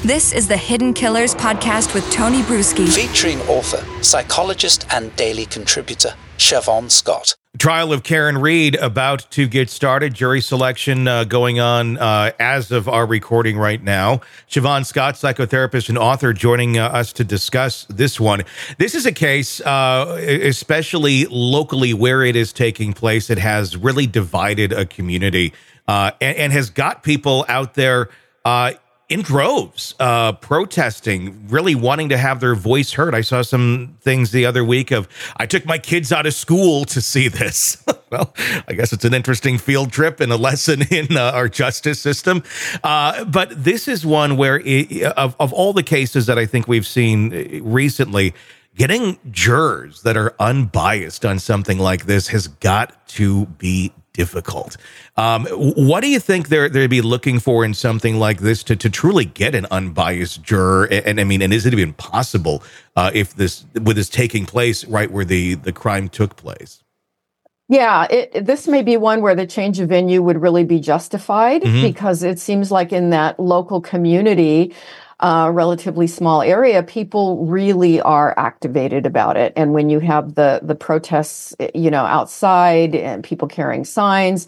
This is the Hidden Killers podcast with Tony Brueski. Featuring author, psychologist, and daily contributor, Siobhan Scott. Trial of Karen Read about to get started. Jury selection going on as of our recording right now. Siobhan Scott, psychotherapist and author, joining us to discuss this one. This is a case, especially locally where it is taking place, it has really divided a community and has got people out there in droves, protesting, really wanting to have their voice heard. I saw some things the other week of, I took my kids out of school to see this. Well, I guess it's an interesting field trip and a lesson in our justice system. But this is one where, of all the cases that I think we've seen recently, getting jurors that are unbiased on something like this has got to be difficult. What do you think they'd be looking for in something like this to truly get an unbiased juror? And I mean, and is it even possible with this taking place right where the crime took place? Yeah, this may be one where the change of venue would really be justified because it seems like in that local community, relatively small area, people really are activated about it. And when you have the protests, outside and people carrying signs,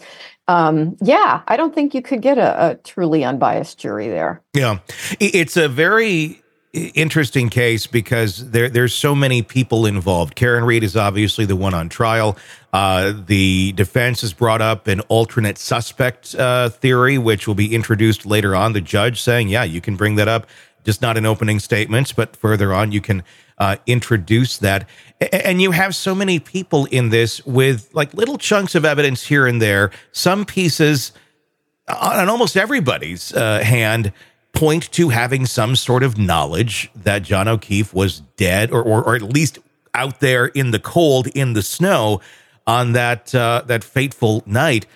I don't think you could get a truly unbiased jury there. Yeah, it's a very interesting case because there's so many people involved. Karen Read is obviously the one on trial. The defense has brought up an alternate suspect theory, which will be introduced later on. The judge saying, yeah, you can bring that up, just not in opening statements, but further on you can introduce that. And you have so many people in this with like little chunks of evidence here and there. Some pieces on almost everybody's hand point to having some sort of knowledge that John O'Keefe was dead or at least out there in the cold, in the snow on that fateful night.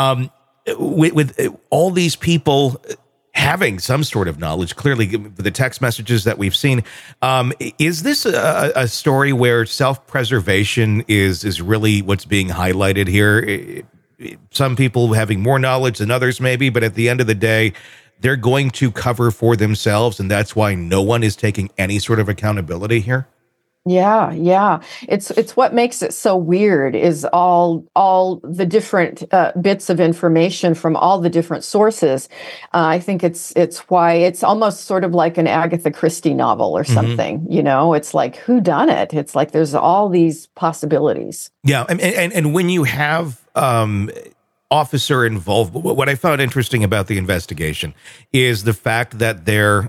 With all these people having some sort of knowledge, clearly the text messages that we've seen, is this a story where self-preservation is really what's being highlighted here? Some people having more knowledge than others maybe, but at the end of the day, they're going to cover for themselves, and that's why no one is taking any sort of accountability here? Yeah. It's what makes it so weird is all the different bits of information from all the different sources. I think it's why it's almost sort of like an Agatha Christie novel or something. It's like who done it? It's like there's all these possibilities. Yeah, and when you have officer involved, what I found interesting about the investigation is the fact that there's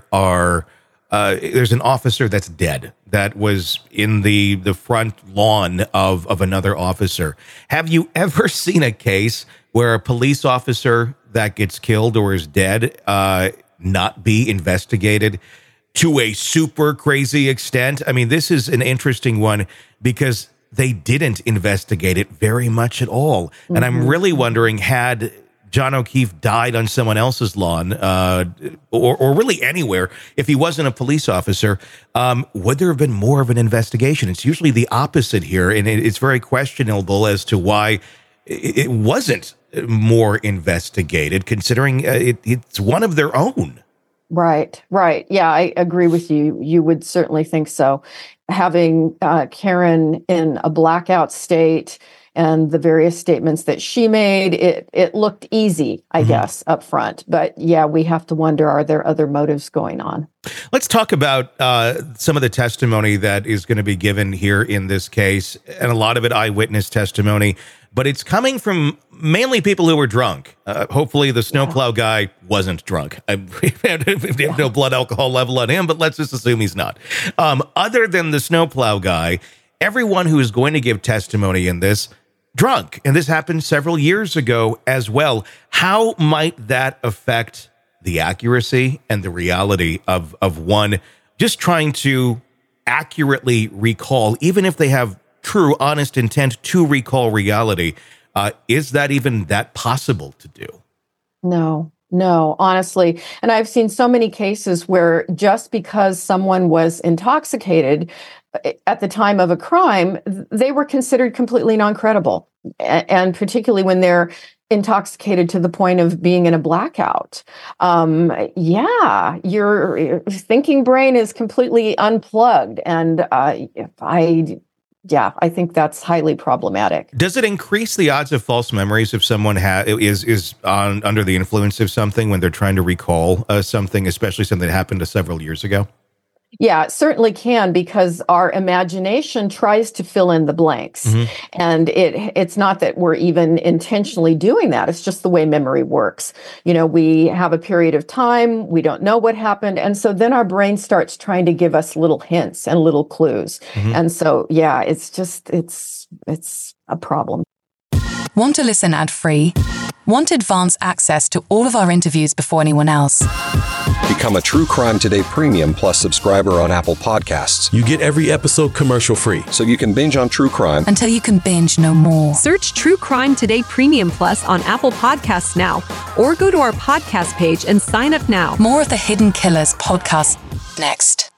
an officer that's dead that was in the front lawn of another officer. Have you ever seen a case where a police officer that gets killed or is dead not be investigated to a super crazy extent? I mean, this is an interesting one because they didn't investigate it very much at all. And I'm really wondering, had John O'Keefe died on someone else's lawn, or really anywhere, if he wasn't a police officer, would there have been more of an investigation? It's usually the opposite here, and it's very questionable as to why it wasn't more investigated, considering it's one of their own. Right. Yeah, I agree with you. You would certainly think so. Having Karen in a blackout state and the various statements that she made, it looked easy, I guess, up front. But yeah, we have to wonder, are there other motives going on? Let's talk about some of the testimony that is going to be given here in this case, and a lot of it eyewitness testimony, but it's coming from mainly people who were drunk. Hopefully the snowplow guy wasn't drunk. We have no blood alcohol level on him, but let's just assume he's not. Other than the snowplow guy, everyone who is going to give testimony in this, drunk. And this happened several years ago as well. How might that affect the accuracy and the reality of one just trying to accurately recall, even if they have true, honest intent to recall reality? Is that even that possible to do? No, honestly. And I've seen so many cases where just because someone was intoxicated at the time of a crime, they were considered completely non-credible. And particularly when they're intoxicated to the point of being in a blackout. Your thinking brain is completely unplugged. And I think that's highly problematic. Does it increase the odds of false memories if someone is under the influence of something when they're trying to recall something, especially something that happened several years ago? Yeah, it certainly can, because our imagination tries to fill in the blanks. And it's not that we're even intentionally doing that. It's just the way memory works. We have a period of time, we don't know what happened. And so then our brain starts trying to give us little hints and little clues. And so, it's a problem. Want to listen ad-free? Want advanced access to all of our interviews before anyone else? Become a True Crime Today Premium Plus subscriber on Apple Podcasts. You get every episode commercial-free, so you can binge on true crime until you can binge no more. Search True Crime Today Premium Plus on Apple Podcasts now, or go to our podcast page and sign up now. More of the Hidden Killers podcast next.